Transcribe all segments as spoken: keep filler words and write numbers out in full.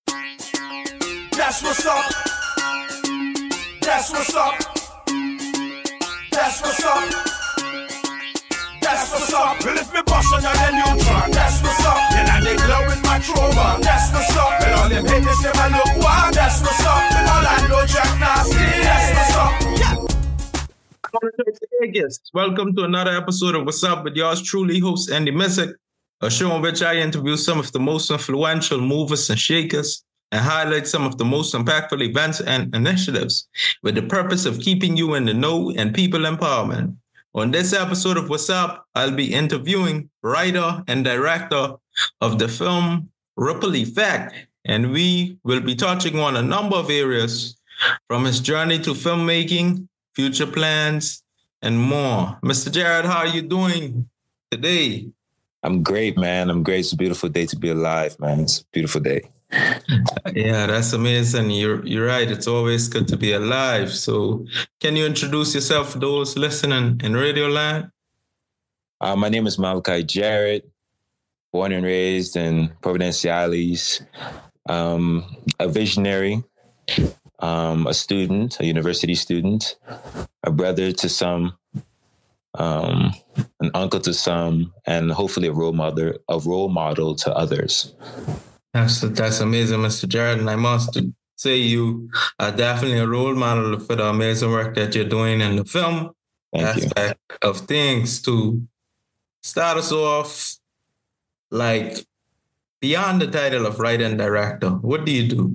That's what's up. That's what's up. That's what's up. That's what's up. Well, if me bust on a neutron, that's what's up. Then I they glow with my trauma. That's what's up. Well, all them haters never look wild. That's what's up. All I know Jack Nasty. That's what's up. Yeah. Vegas. Welcome to another episode of What's Up with yours truly, host Andy Missick, a show in which I interview some of the most influential movers and shakers and highlight some of the most impactful events and initiatives with the purpose of keeping you in the know and people empowerment. On this episode of What's Up, I'll be interviewing writer and director of the film Ripple Effect, and we will be touching on a number of areas from his journey to filmmaking, future plans, and more. Mister Jared, how are you doing today? I'm great, man. I'm great. It's a beautiful day to be alive, man. It's a beautiful day. Yeah, that's amazing. You're you're right. It's always good to be alive. So can you introduce yourself for those listening in Radio Land? Uh, my name is Malachi Jarrett, born and raised in Providenciales, um, a visionary, um, a student, a university student, a brother to some, um, an uncle to some, and hopefully a role model, a role model to others. That's, that's amazing, Mister Jared. And I must say you are definitely a role model for the amazing work that you're doing in the film Thank aspect you. of things. To start us off, like, beyond the title of writer and director, what do you do?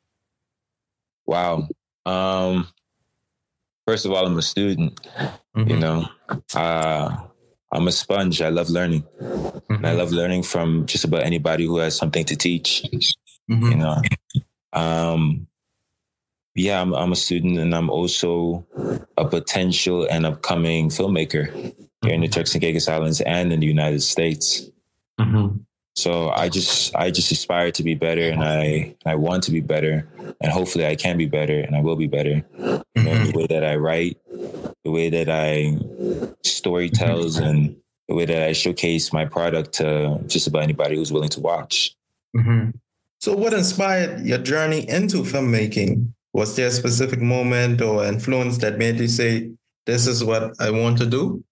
Wow. Um, first of all, I'm a student, mm-hmm. you know. Uh, I'm a sponge. I love learning. Mm-hmm. And I love learning from just about anybody who has something to teach, mm-hmm. you know. Um, yeah, I'm, I'm a student, and I'm also a potential and upcoming filmmaker mm-hmm. here in the Turks and Caicos Islands and in the United States. Mm-hmm. So I just I just aspire to be better, and I, I want to be better, and hopefully I can be better, and I will be better. You know, the way that I write, the way that I story tells, and the way that I showcase my product to just about anybody who's willing to watch. Mm-hmm. So what inspired your journey into filmmaking? Was there a specific moment or influence that made you say, this is what I want to do?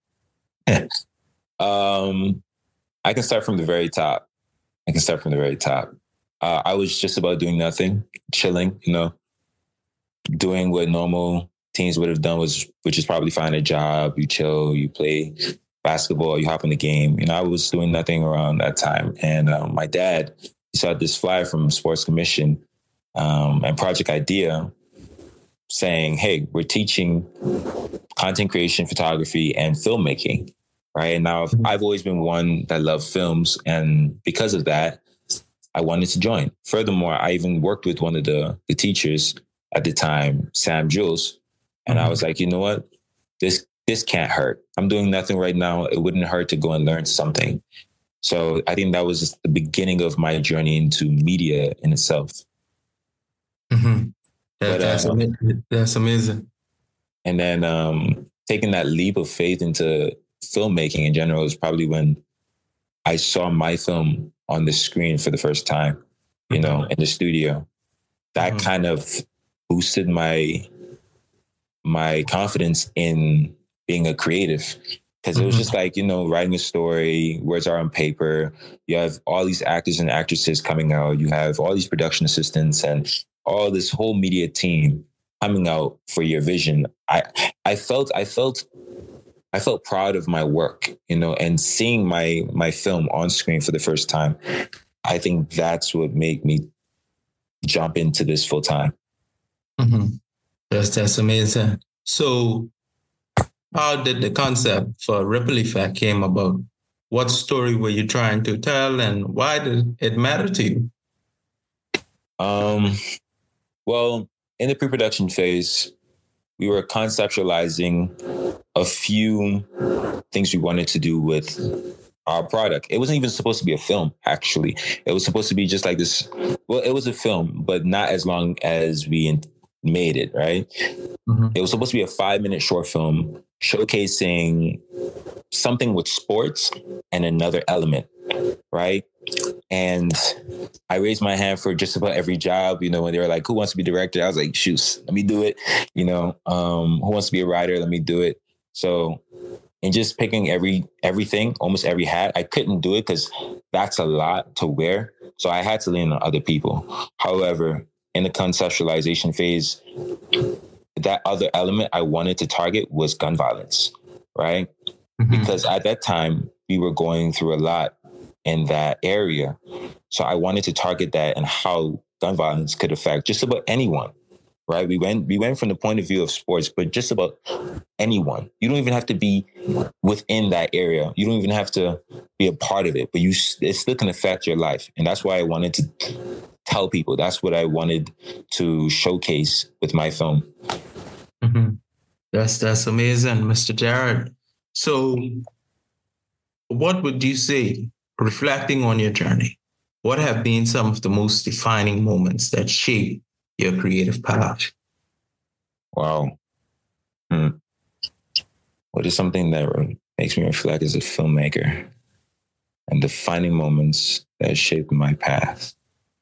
um, I can start from the very top. I can start from the very top. Uh, I was just about doing nothing, chilling, you know, doing what normal teens would have done, was, which is probably find a job, you chill, you play basketball, you hop in the game. You know, I was doing nothing around that time. And um, my dad, he saw this flyer from Sports Commission um, and Project Idea saying, hey, we're teaching content creation, photography, and filmmaking. Right. And now I've always been one that loved films. And because of that, I wanted to join. Furthermore, I even worked with one of the, the teachers at the time, Sam Jules. And mm-hmm. I was like, you know what? This this can't hurt. I'm doing nothing right now. It wouldn't hurt to go and learn something. So I think that was just the beginning of my journey into media in itself. Mm-hmm. That, but, that's, uh, amazing. that's amazing. And then um, taking that leap of faith into filmmaking in general is probably when I saw my film on the screen for the first time, you know, mm-hmm. in the studio. That mm-hmm. kind of boosted my my confidence in being a creative, because mm-hmm. it was just like, you know, writing a story, words are on paper. You have all these actors and actresses coming out. You have all these production assistants and all this whole media team coming out for your vision. I I felt I felt. I felt proud of my work, you know, and seeing my my film on screen for the first time. I think that's what made me jump into this full time. Mm-hmm. That's, that's amazing. So how did the concept for Ripple Effect came about? What story were you trying to tell, and why did it matter to you? Um, well, in the pre-production phase, we were conceptualizing a few things we wanted to do with our product. It wasn't even supposed to be a film, actually. It was supposed to be just like this. Well, it was a film, but not as long as we made it, right? Mm-hmm. It was supposed to be a five minute short film showcasing something with sports and another element, right? And I raised my hand for just about every job, you know, when they were like, who wants to be director? I was like, shoot, let me do it. You know, um, who wants to be a writer? Let me do it. So in just picking every everything, almost every hat, I couldn't do it because that's a lot to wear. So I had to lean on other people. However, in the conceptualization phase, that other element I wanted to target was gun violence, right? Mm-hmm. Because at that time, we were going through a lot in that area. So I wanted to target that and how gun violence could affect just about anyone, right? We went we went from the point of view of sports, but just about anyone. You don't even have to be within that area. You don't even have to be a part of it, but you it still can affect your life. And that's why I wanted to tell people. That's what I wanted to showcase with my film. Mm-hmm. That's that's amazing, Mister Jared. So what would you say, reflecting on your journey, what have been some of the most defining moments that shape your creative path? Wow. Hmm. What is something that makes me reflect as a filmmaker and defining moments that shaped my path?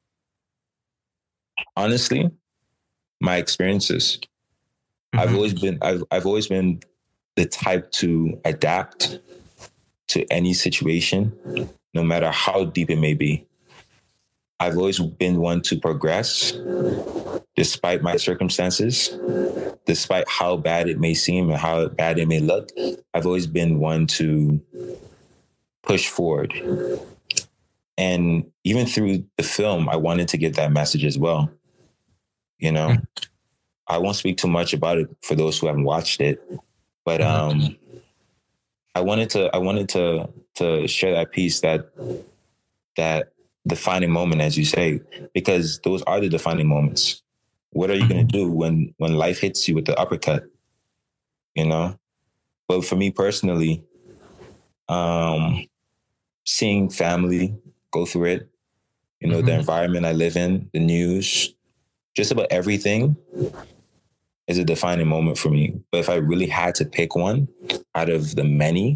Honestly, my experiences. Mm-hmm. I've always been I've I've always been the type to adapt to any situation, no matter how deep it may be. I've always been one to progress despite my circumstances, despite how bad it may seem and how bad it may look. I've always been one to push forward. And even through the film, I wanted to give that message as well. You know, I won't speak too much about it for those who haven't watched it, but um, I wanted to I wanted to to share that piece, that that defining moment, as you say, because those are the defining moments. What are you going to do when when life hits you with the uppercut? You know, but for me personally, um, seeing family go through it, you know, mm-hmm. the environment I live in, the news, just about everything is a defining moment for me. But if I really had to pick one out of the many,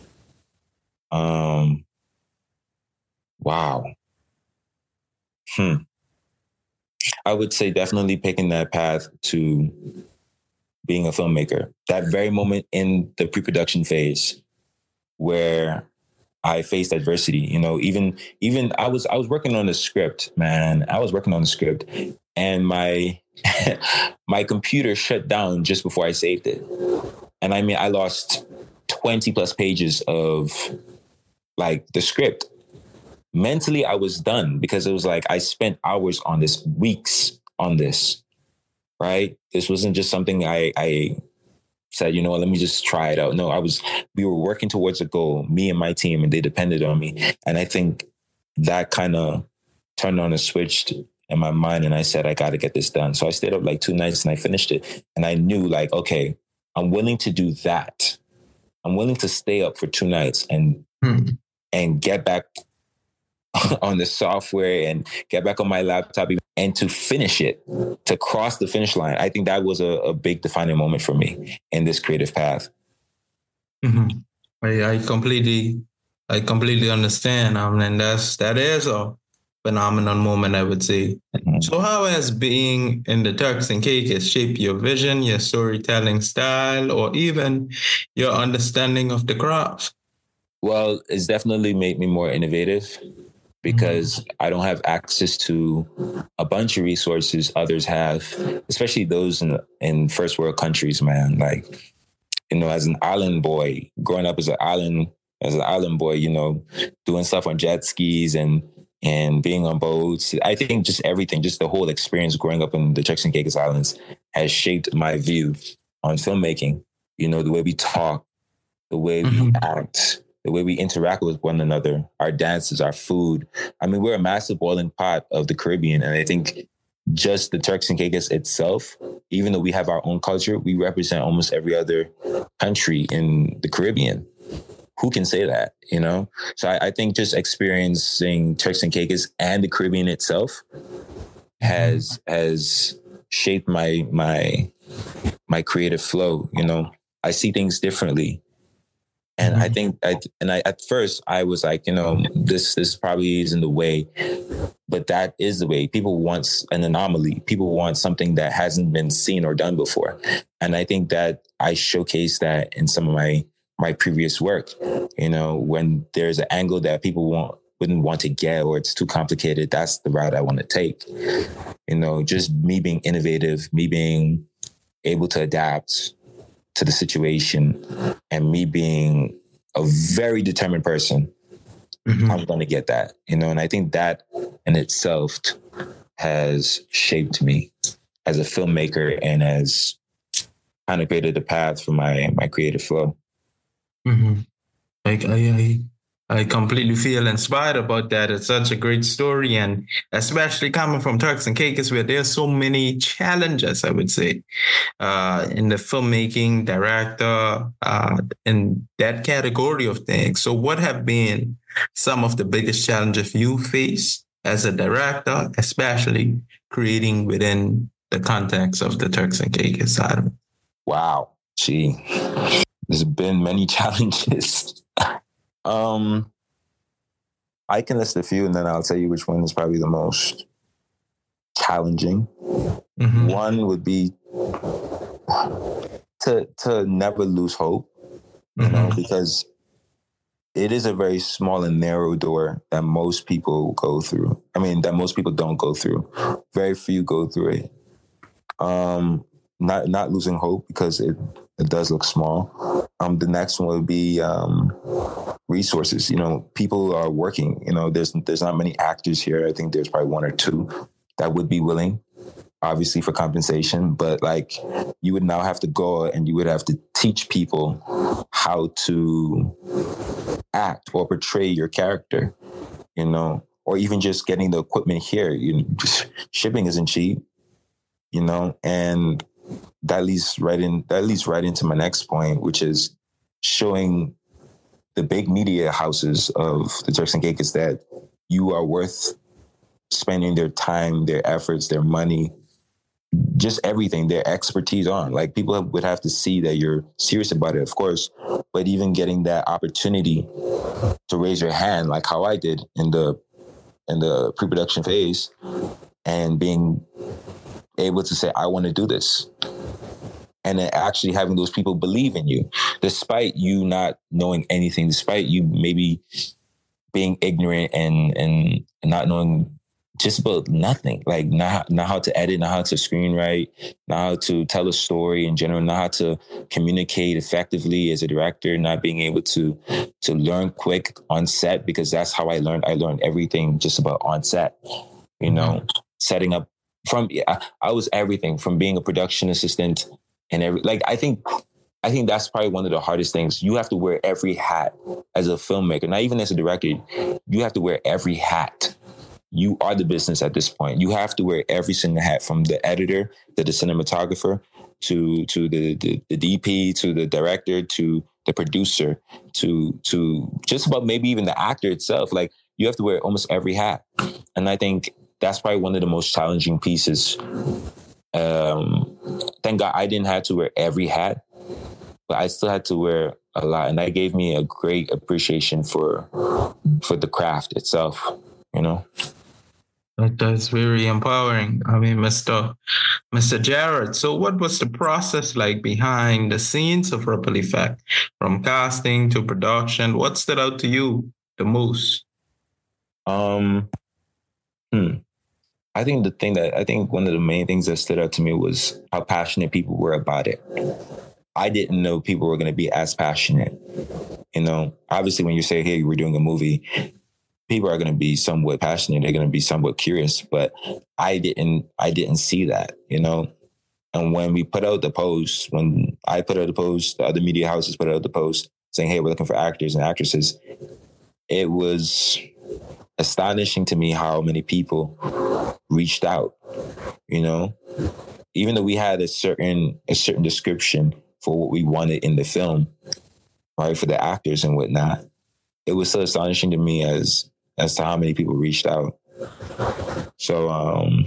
um, wow. Hmm. I would say definitely picking that path to being a filmmaker. That very moment in the pre-production phase where I faced adversity, you know, even even I was I was working on the script, man. I was working on the script, and my my computer shut down just before I saved it. And I mean, I lost twenty plus pages of like the script. Mentally, I was done because it was like I spent hours on this, weeks on this, right? This wasn't just something I, I said, you know what, let me just try it out. No, I was, we were working towards a goal, me and my team, and they depended on me. And I think that kind of turned on a switch in my mind, and I said, I got to get this done. So I stayed up like two nights and I finished it. And I knew like, okay, I'm willing to do that. I'm willing to stay up for two nights and hmm. and get back on the software and get back on my laptop and to finish it, to cross the finish line. I think that was a, a big defining moment for me in this creative path. Mm-hmm. I, I completely, I completely understand. I mean, that's, that is a phenomenal moment, I would say. Mm-hmm. So how has being in the Turks and Caicos shaped your vision, your storytelling style, or even your understanding of the craft? Well, it's definitely made me more innovative, because I don't have access to a bunch of resources others have, especially those in in first world countries, man. Like, you know, as an island boy, growing up as an island, as an island boy, you know, doing stuff on jet skis and and being on boats. I think just everything, just the whole experience growing up in the Turks and Caicos Islands has shaped my view on filmmaking. You know, the way we talk, the way mm-hmm. we act, the way we interact with one another, our dances, our food. I mean, we're a massive boiling pot of the Caribbean. And I think just the Turks and Caicos itself, even though we have our own culture, we represent almost every other country in the Caribbean. Who can say that, you know? So I, I think just experiencing Turks and Caicos and the Caribbean itself has has shaped my my my creative flow, you know? I see things differently. And Mhm. I think, I, and I, at first I was like, you know, this, this probably isn't the way, but that is the way. People want an anomaly. People want something that hasn't been seen or done before. And I think that I showcased that in some of my, my previous work, you know, when there's an angle that people want, wouldn't want to get, or it's too complicated, that's the route I want to take. You know, just me being innovative, me being able to adapt to the situation, and me being a very determined person, mm-hmm. I'm going to get that, you know, and I think that in itself has shaped me as a filmmaker and has kind of created the path for my, my creative flow. Mm-hmm. Like I, I, I completely feel inspired about that. It's such a great story, and especially coming from Turks and Caicos, where there's so many challenges, I would say, uh, in the filmmaking, director, uh, in that category of things. So what have been some of the biggest challenges you face as a director, especially creating within the context of the Turks and Caicos side of it? Wow. Gee, there's been many challenges. Um, I can list a few, and then I'll tell you which one is probably the most challenging. Mm-hmm. One would be to to never lose hope, you mm-hmm. know, because it is a very small and narrow door that most people go through. I mean, that most people don't go through. Very few go through it. Um, not not losing hope because it, it does look small. Um, the next one would be um, resources. You know, people are working. You know, there's there's not many actors here. I think there's probably one or two that would be willing, obviously for compensation. But like, you would now have to go and you would have to teach people how to act or portray your character. You know, or even just getting the equipment here. You know, just, shipping isn't cheap. You know, and that leads right in. That leads right into my next point, which is showing the big media houses of the Turks and Caicos that you are worth spending their time, their efforts, their money, just everything, their expertise on. Like, people would have to see that you're serious about it, of course, but even getting that opportunity to raise your hand, like how I did in the in the pre-production phase, and being able to say, I want to do this. And then actually having those people believe in you, despite you not knowing anything, despite you maybe being ignorant and and not knowing just about nothing, like not, not how to edit, not how to screenwrite, not how to tell a story in general, not how to communicate effectively as a director, not being able to to learn quick on set, because that's how I learned. I learned everything just about on set, you know, mm-hmm. setting up from, yeah, I was everything from being a production assistant and every, like, I think, I think that's probably one of the hardest things. You have to wear every hat as a filmmaker, not even as a director. You have to wear every hat. You are the business at this point. You have to wear every single hat, from the editor to the cinematographer to to the, the, the D P to the director to the producer to to just about maybe even the actor itself. Like, you have to wear almost every hat. And I think that's probably one of the most challenging pieces. Um, thank God I didn't have to wear every hat, but I still had to wear a lot. And that gave me a great appreciation for for the craft itself, you know? That's very empowering. I mean, Mister Mister Jared, so what was the process like behind the scenes of Ripple Effect, from casting to production? What stood out to you the most? Um, hmm. I think the thing that, I think one of the main things that stood out to me was how passionate people were about it. I didn't know people were going to be as passionate. You know, obviously when you say, hey, we're doing a movie, people are going to be somewhat passionate. They're going to be somewhat curious, but I didn't, I didn't see that, you know? And when we put out the post, when I put out the post, the other media houses put out the post saying, hey, we're looking for actors and actresses, it was astonishing to me how many people reached out, you know, even though we had a certain, a certain description for what we wanted in the film, right, for the actors and whatnot. It was so astonishing to me as as to how many people reached out. So, um,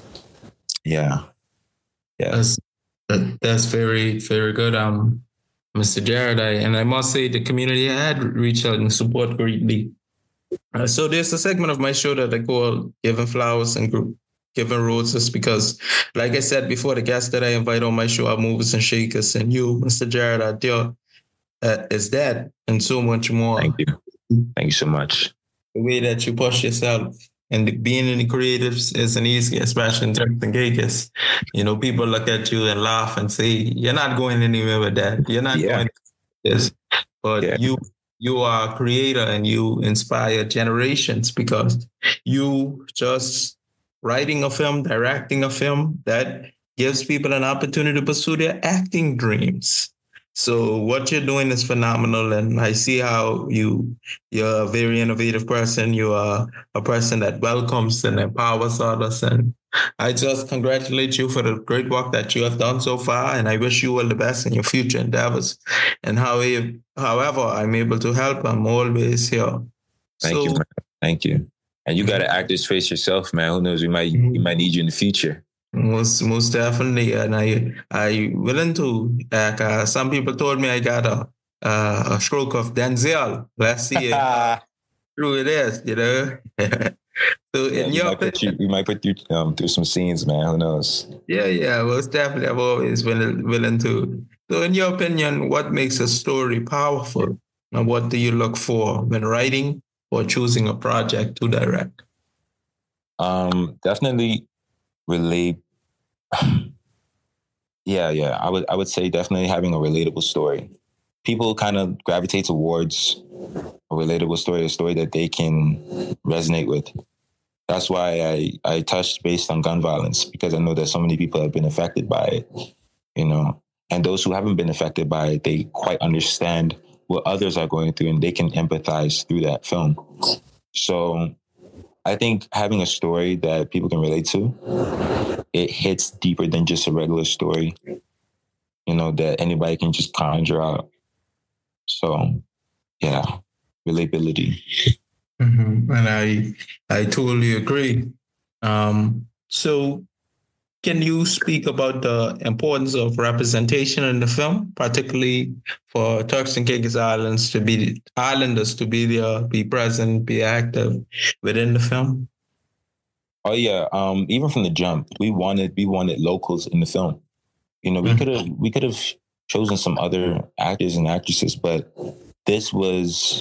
yeah, yeah, that's that, that's very very good, um, Mister Jared, I, and I must say the community had reached out and support greatly. Uh, so there's a segment of my show that I call Giving Flowers and Group. Giving Roses, because like I said before, the guests that I invite on my show are movers and shakers, and you, Mister Jared, are there uh, is that and so much more. Thank you. Thank you so much. The way that you push yourself and being in the creatives isn't easy, especially in Turks and Caicos. You know, people look at you and laugh and say, you're not going anywhere with that. You're not yeah. going this. But yeah. you you are a creator and you inspire generations because you just writing a film, directing a film, that gives people an opportunity to pursue their acting dreams. So what you're doing is phenomenal. And I see how you, you're a very innovative person. You are a person that welcomes and empowers others. And I just congratulate you for the great work that you have done so far. And I wish you all the best in your future endeavors. And how, however I'm able to help, I'm always here. Thank so, you. Man. Thank you. And you got to act this face yourself, man. Who knows? We might mm-hmm. we might need you in the future. Most most definitely. And I I willing to. Like, uh, some people told me I got a uh, a stroke of Denzel. Let's see how true it is. You know. So yeah, in we your might put you, we might put you um, through some scenes, man. Who knows? Yeah, yeah. Most definitely. I've always been willing to. So in your opinion, what makes a story powerful, and what do you look for when writing or choosing a project to direct? Um, definitely relate. yeah, yeah. I would I would say definitely having a relatable story. People kind of gravitate towards a relatable story, a story that they can resonate with. That's why I, I touched based on gun violence, because I know that so many people have been affected by it, you know, and those who haven't been affected by it, they quite understand what others are going through and they can empathize through that film. So I think having a story that people can relate to, it hits deeper than just a regular story, you know, that anybody can just conjure out. So, yeah, relatability. Mm-hmm. And I, I totally agree. Um, so can you speak about the importance of representation in the film, particularly for Turks and Caicos Islands to be islanders to be there, be present, be active within the film? Oh yeah, um, even from the jump, we wanted we wanted locals in the film. You know, we mm-hmm. could have we could have chosen some other actors and actresses, but this was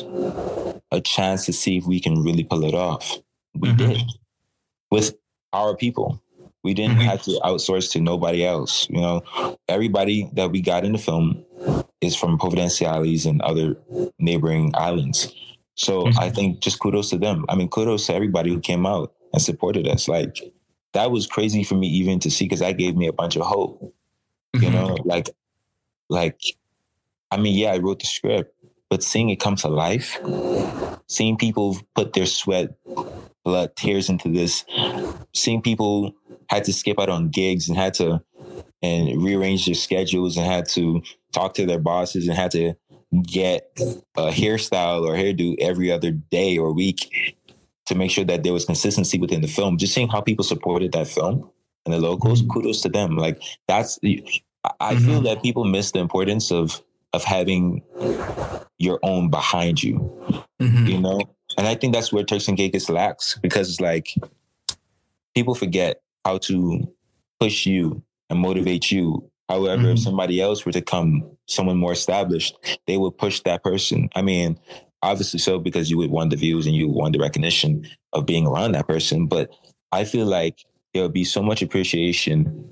a chance to see if we can really pull it off. We mm-hmm. did with our people. We didn't mm-hmm. have to outsource to nobody else. You know, everybody that we got in the film is from Providenciales and other neighboring islands. So mm-hmm. I think just kudos to them. I mean, kudos to everybody who came out and supported us. Like, that was crazy for me even to see, because that gave me a bunch of hope. Mm-hmm. You know, like, like, I mean, yeah, I wrote the script, but seeing it come to life, seeing people put their sweat, blood, tears into this, seeing people had to skip out on gigs and had to and rearrange their schedules and had to talk to their bosses and had to get a hairstyle or hairdo every other day or week to make sure that there was consistency within the film. Just seeing how people supported that film and the locals, mm-hmm. kudos to them. Like, that's, I mm-hmm. feel that people miss the importance of of having your own behind you, mm-hmm. you know? And I think that's where Turks and Caicos lacks, because it's like people forget how to push you and motivate you. However, mm-hmm. if somebody else were to come, someone more established, they would push that person. I mean, obviously so, because you would want the views and you would want the recognition of being around that person. But I feel like there would be so much appreciation,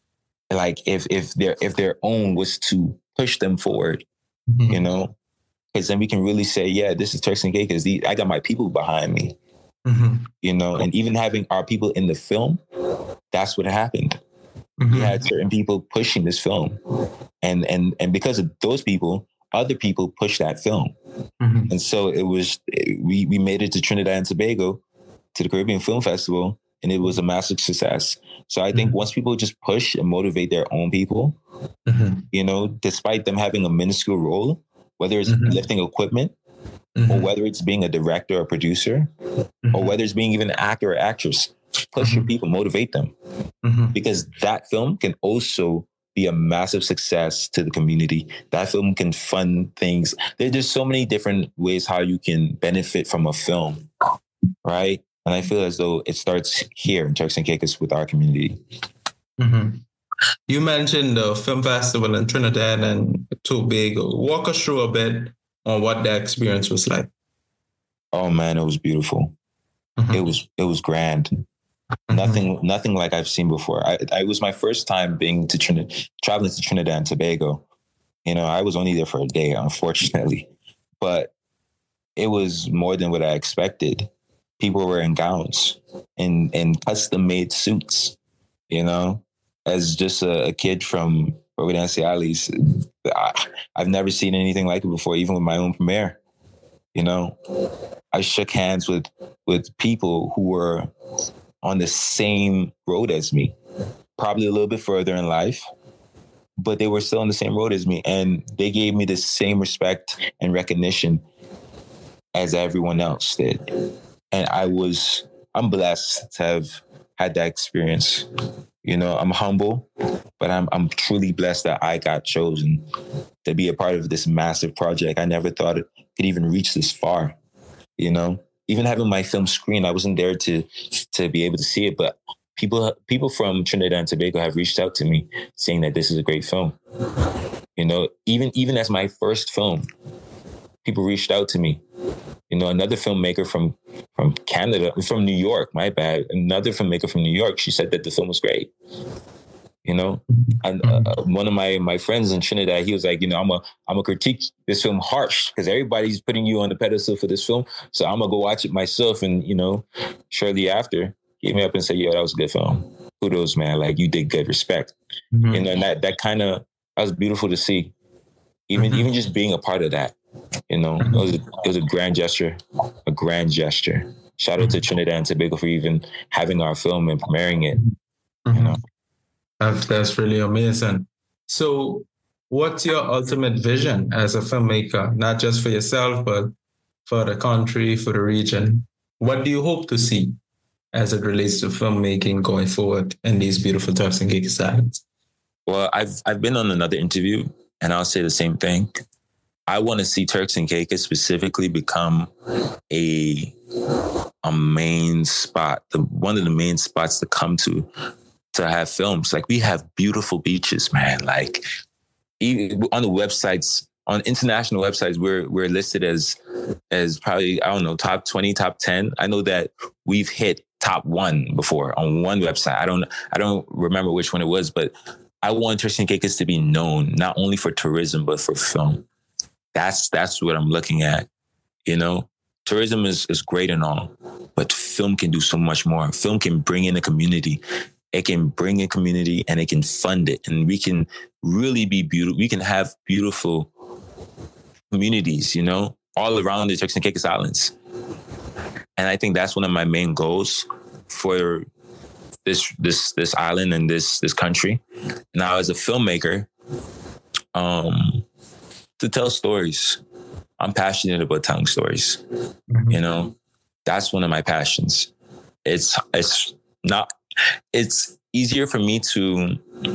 like if if their if their own was to push them forward, mm-hmm. you know, because then we can really say, yeah, this is Turks and Caicos. I got my people behind me, mm-hmm. you know, and even having our people in the film, that's what happened. Mm-hmm. We had certain people pushing this film, and and and because of those people, other people pushed that film, mm-hmm. and so it was. We we made it to Trinidad and Tobago, to the Caribbean Film Festival, and it was a massive success. So I think mm-hmm. once people just push and motivate their own people, mm-hmm. you know, despite them having a minuscule role, whether it's mm-hmm. lifting equipment, mm-hmm. or whether it's being a director or producer, mm-hmm. or whether it's being even an actor or actress, push mm-hmm. your people, motivate them. Mm-hmm. Because that film can also be a massive success to the community. That film can fund things. There, there's so many different ways how you can benefit from a film, right? And I feel as though it starts here in Turks and Caicos with our community. Mm-hmm. You mentioned the film festival in Trinidad and Tobago. Walk us through a bit on what that experience was like. Oh man, it was beautiful. Mm-hmm. It was it was grand. Mm-hmm. Nothing nothing like I've seen before. I, I it was my first time being to Trinidad, traveling to Trinidad and Tobago. You know, I was only there for a day, unfortunately, but it was more than what I expected. People were in gowns and in custom made suits. You know, as just a, a kid from Providencia Ali's, I, I've never seen anything like it before, even with my own premiere. You know, I shook hands with with people who were on the same road as me, probably a little bit further in life, but they were still on the same road as me. And they gave me the same respect and recognition as everyone else did. And I was, I'm blessed to have had that experience. You know, I'm humble, but I'm I'm truly blessed that I got chosen to be a part of this massive project. I never thought it could even reach this far, you know? Even having my film screen, I wasn't there to to be able to see it, but people people from Trinidad and Tobago have reached out to me saying that this is a great film. You know, even even as my first film, people reached out to me. You know, another filmmaker from from Canada, from New York, my bad, another filmmaker from New York, she said that the film was great. You know, and uh, one of my my friends in Trinidad, he was like, you know, I'm a I'm a critique this film harsh because everybody's putting you on the pedestal for this film, so I'm gonna go watch it myself. And you know, shortly after, he hit me up and said, "Yo, that was a good film. Kudos, man. Like you did good. Respect." Mm-hmm. You know, and that that kind of that was beautiful to see. Even mm-hmm. even just being a part of that, you know, mm-hmm. it was a, it was a grand gesture, a grand gesture. Shout out to Trinidad and Tobago for even having our film and premiering it. Mm-hmm. You know. That's, that's really amazing. So what's your ultimate vision as a filmmaker, not just for yourself, but for the country, for the region? What do you hope to see as it relates to filmmaking going forward in these beautiful Turks and Caicos Islands? Well, I've I've been on another interview and I'll say the same thing. I want to see Turks and Caicos specifically become a a main spot, the one of the main spots to come to to have films. Like we have beautiful beaches, man. Like even on the websites, on international websites, we're we're listed as as probably, I don't know, top twenty, top ten. I know that we've hit top one before on one website. I don't I don't remember which one it was, but I want Turks and Caicos to be known not only for tourism but for film. That's that's what I'm looking at. You know, tourism is is great and all, but film can do so much more. Film can bring in a community. It can bring a community and it can fund it. And we can really be beautiful. We can have beautiful communities, you know, all around the Turks and Caicos Islands. And I think that's one of my main goals for this this this island and this this country. Now, as a filmmaker, um, to tell stories. I'm passionate about telling stories. Mm-hmm. You know, that's one of my passions. It's it's not. It's easier for me to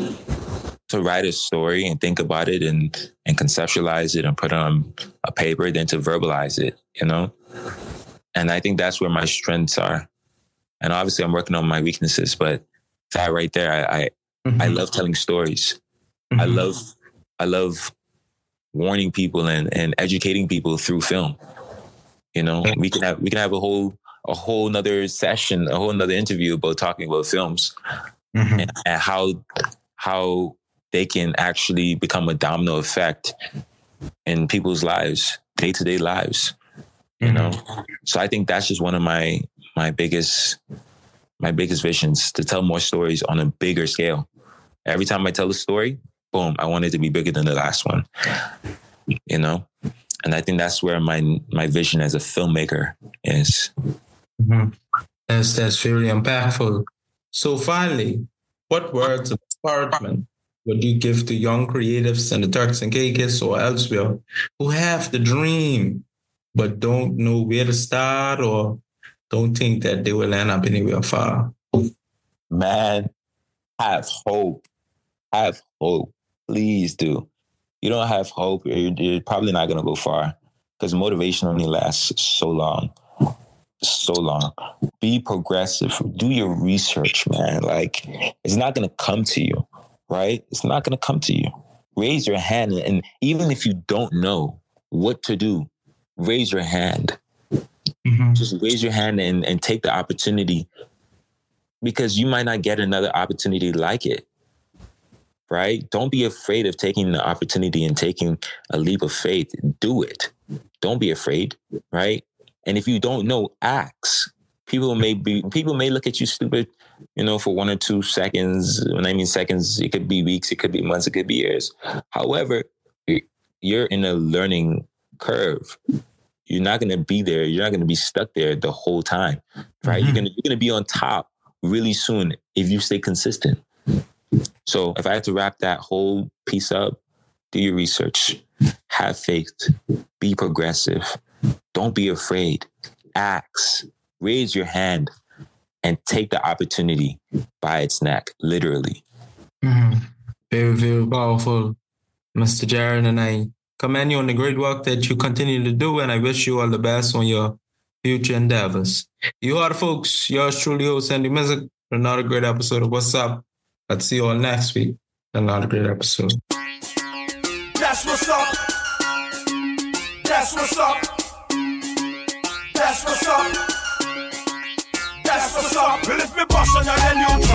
to write a story and think about it and and conceptualize it and put it on a paper than to verbalize it, you know? And I think that's where my strengths are. And obviously I'm working on my weaknesses, but that right there, I I, mm-hmm. I love telling stories. Mm-hmm. I love I love warning people and, and educating people through film. You know, we can have we can have a whole a whole nother session, a whole nother interview about talking about films mm-hmm. and, and how how they can actually become a domino effect in people's lives, day-to-day lives. You mm-hmm. know? So I think that's just one of my my biggest my biggest visions, to tell more stories on a bigger scale. Every time I tell a story, boom, I want it to be bigger than the last one. You know? And I think that's where my my vision as a filmmaker is. Mm-hmm. That's, that's very impactful. So finally, what words of encouragement would you give to young creatives in the Turks and Caicos or elsewhere who have the dream but don't know where to start or don't think that they will end up anywhere far? Man, have hope. have hope. Please do. You don't have hope, you're, you're probably not going to go far because motivation only lasts so long. So long. Be progressive. Do your research, man. Like, it's not going to come to you, right? It's not going to come to you. Raise your hand. And even if you don't know what to do, raise your hand. Mm-hmm. Just raise your hand and, and take the opportunity, because you might not get another opportunity like it, right? Don't be afraid of taking the opportunity and taking a leap of faith. Do it. Don't be afraid, right? And if you don't know, ask. People may be, people may look at you stupid, you know, for one or two seconds. When I mean seconds, it could be weeks, it could be months, it could be years. However, you're in a learning curve. You're not going to be there. You're not going to be stuck there the whole time, right? Mm-hmm. You're going to, you're going to be on top really soon if you stay consistent. So if I had to wrap that whole piece up, do your research, have faith, be progressive. Don't be afraid. Ask, raise your hand, and take the opportunity by its neck, literally. Mm-hmm. Very, very powerful, Mister Jaron, and I commend you on the great work that you continue to do, and I wish you all the best on your future endeavors. You are, folks, yours truly, host Andy Mizik, for another great episode of What's Up. I'll see you all next week. Another great episode. That's what's up. That's what's up. That's what's up. That's what's up. Well, if me boss on your then you